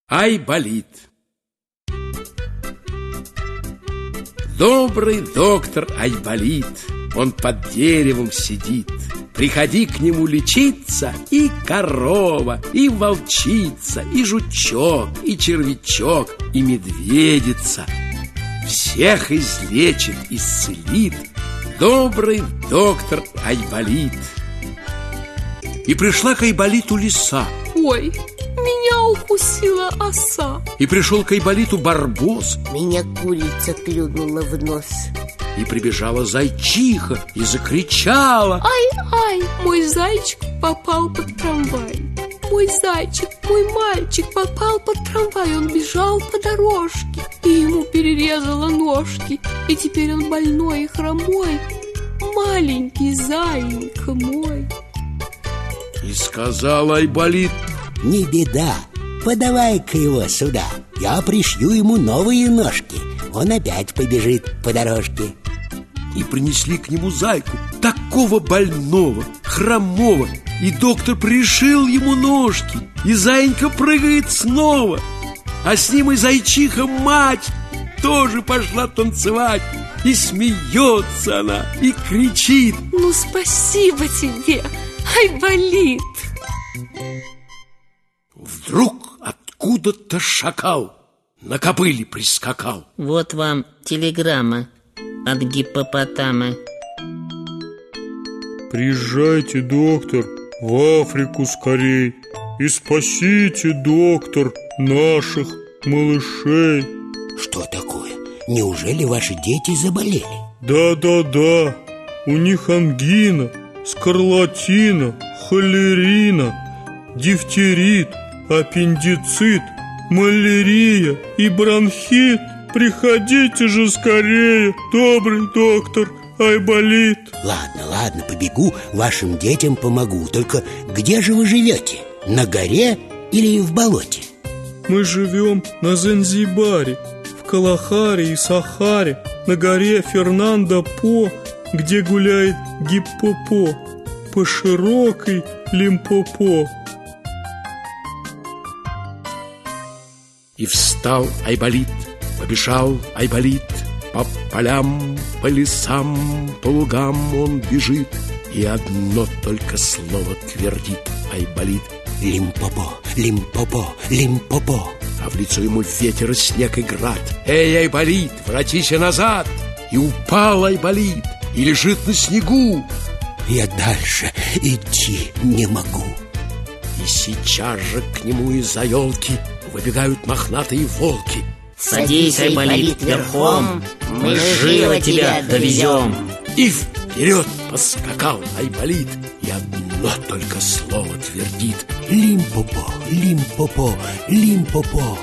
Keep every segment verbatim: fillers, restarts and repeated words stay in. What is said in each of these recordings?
Айболит. Добрый доктор Айболит, он под деревом сидит. Приходи к нему лечиться, и корова, и волчица, и жучок, и червячок, и медведица. Всех излечит, исцелит добрый доктор Айболит. И пришла к Айболиту лиса. Ой, меня укусила оса. И пришел к Айболиту барбос. Меня курица клюнула в нос. И прибежала зайчиха и закричала: ай-ай, мой зайчик попал под трамвай. Мой зайчик, мой мальчик попал под трамвай. Он бежал по дорожке, и ему перерезало ножки. И теперь он больной и хромой, маленький зайенька мой. И сказал Айболит: не беда, подавай-ка его сюда. Я пришью ему новые ножки. Он опять побежит по дорожке. И принесли к нему зайку, такого больного, хромого. И доктор пришил ему ножки, и зайенька прыгает снова. А с ним и зайчиха мать тоже пошла танцевать. И смеется она, и кричит: ну спасибо тебе, Айболит. Вдруг откуда-то шакал на кобыле прискакал. Вот вам телеграмма от гиппопотама. Приезжайте, доктор, в Африку скорей и спасите, доктор, наших малышей. Что такое? Неужели ваши дети заболели? Да-да-да, у них ангина, скарлатина, холерина, дифтерит, аппендицит, малярия и бронхит. Приходите же скорее, добрый доктор Айболит. Ладно, ладно, побегу, вашим детям помогу. Только где же вы живете? На горе или в болоте? Мы живем на Занзибаре, в Калахаре и Сахаре, на горе Фернандо-По, где гуляет гиппопо по широкой Лимпопо. И встал Айболит, побежал Айболит. По полям, по лесам, по лугам он бежит. И одно только слово твердит Айболит: Лимпопо, Лимпопо, Лимпопо. А в лицо ему ветер, снег и град. Эй, Айболит, воротися назад! И упал Айболит, и лежит на снегу. Я дальше идти не могу. И сейчас же к нему из-за елки выбегают мохнатые волки. Садись, Айболит, верхом, мы живо тебя довезем. И вперед поскакал Айболит, и одно только слово твердит: Лимпопо, Лимпопо, Лимпопо.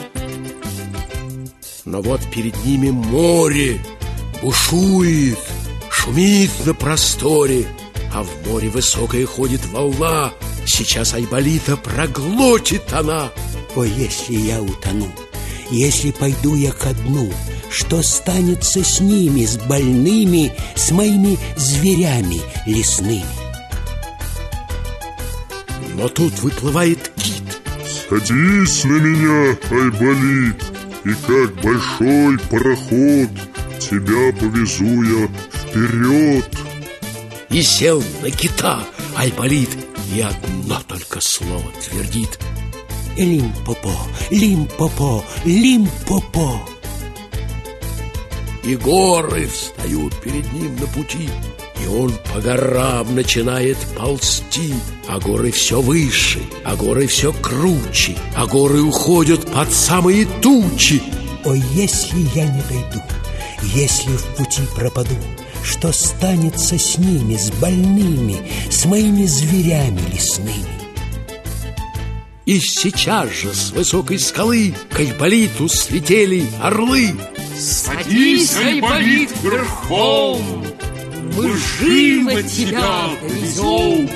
Но вот перед ними море бушует, шумит на просторе, а в море высокая ходит волна. Сейчас Айболита проглотит она. Ой, если я утону, если пойду я ко дну, что станется с ними, с больными, с моими зверями лесными? Но тут выплывает кит. Садись на меня, Айболит, и как большой пароход тебя повезу я вперед. И сел на кита Айболит, и одно только слово твердит: Лимпопо, Лимпопо, Лимпопо. И горы встают перед ним на пути, и он по горам начинает ползти. А горы все выше, а горы все круче, а горы уходят под самые тучи. Ой, если я не дойду, если в пути пропаду, что станется с ними, с больными, с моими зверями лесными? И сейчас же с высокой скалы к Айболиту слетели орлы. Садись, Айболит, верхом, мы живо тебя довезем.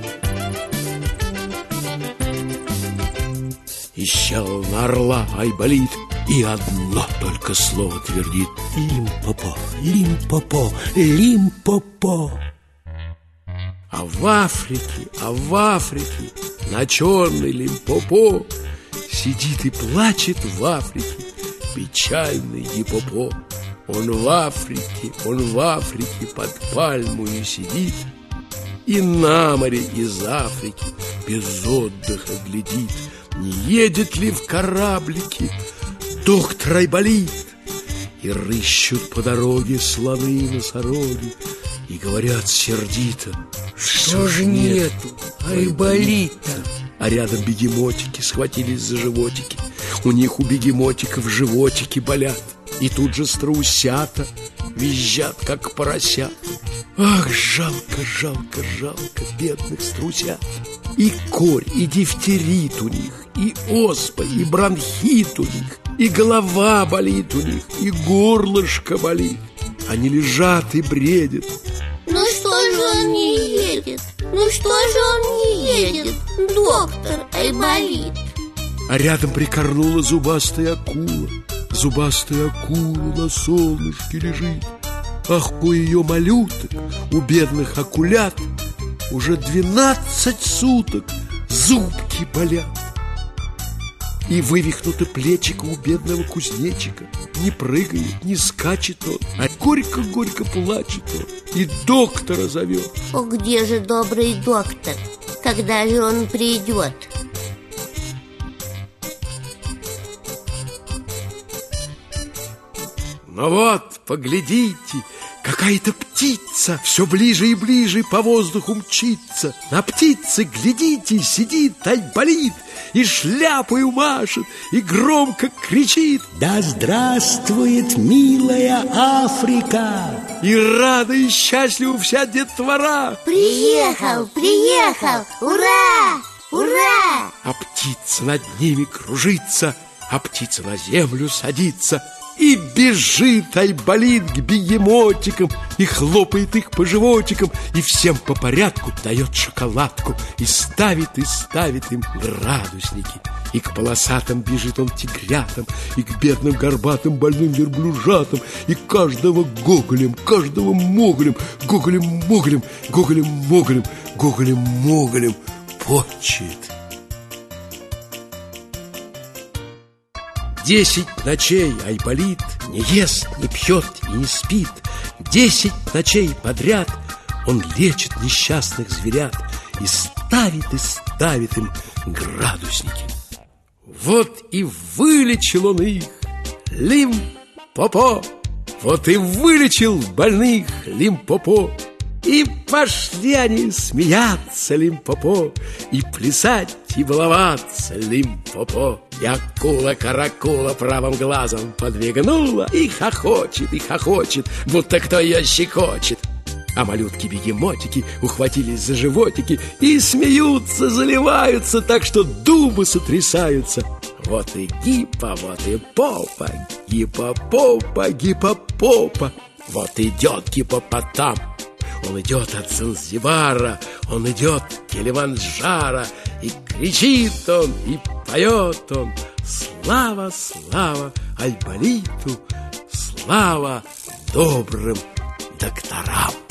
И сел на орла Айболит, и одно только слово твердит: Лимпопо, Лимпопо, Лимпопо. А в Африке, а в Африке на черной Лимпопо сидит и плачет в Африке печальный гиппопо. Он в Африке, он в Африке под пальмою сидит и на море из Африки без отдыха глядит, не едет ли в кораблике доктор Айболит. И рыщут по дороге слоны и носороги, и говорят сердито: что же нету Айболита? А рядом бегемотики схватились за животики. У них у бегемотиков животики болят. И тут же страусята визжат, как поросят. Ах, жалко, жалко, жалко бедных страусят. И корь, и дифтерит у них, и оспа, и бронхит у них, и голова болит у них, и горлышко болит. Они лежат и бредят. Ну что же он не едет? Ну что же он не едет, доктор Айболит? А рядом прикорнула зубастая акула. Зубастая акула на солнышке лежит. Ах, у ее малюток, у бедных акулят уже двенадцать суток зубки болят. И вывихнуто плечико у бедного кузнечика. Не прыгает, не скачет он, а горько-горько плачет он и доктора зовет. О, где же добрый доктор? Когда же он придет? Ну вот, поглядите, какая-то птица все ближе и ближе по воздуху мчится. На птице, глядите, сидит Айболит и шляпою машет, и громко кричит: да здравствует милая Африка! И рада и счастлива вся детвора. Приехал, приехал! Ура! Ура! А птица над ними кружится, а птица на землю садится. И бежит Айболит к бегемотикам и хлопает их по животикам, и всем по порядку дает шоколадку, и ставит, и ставит им градусники. И к полосатым бежит он тигрятам, и к бедным горбатым больным верблюжатам, и каждого гоголем, каждого моголем, гоголем-моголем, гоголем-моголем, гоголем-моголем почет. Десять ночей Айболит не ест, не пьет и не спит. Десять ночей подряд он лечит несчастных зверят и ставит, и ставит им градусники. Вот и вылечил он их, Лимпопо. Вот и вылечил больных Лимпопо. И пошли они смеяться, Лимпопо, и плясать, и баловаться, Лимпопо. И акула-каракула правым глазом подмигнула, и хохочет, и хохочет, будто кто ее щекочет. А малютки-бегемотики ухватились за животики и смеются, заливаются так, что дубы сотрясаются. Вот и гиппа, вот и попа, гиппопопа, гиппопопа. Вот идет гиппопотам. Он идет от Занзибара, он идет к Килиманджаро, и кричит он, и поет он: слава, слава Айболиту, слава добрым докторам.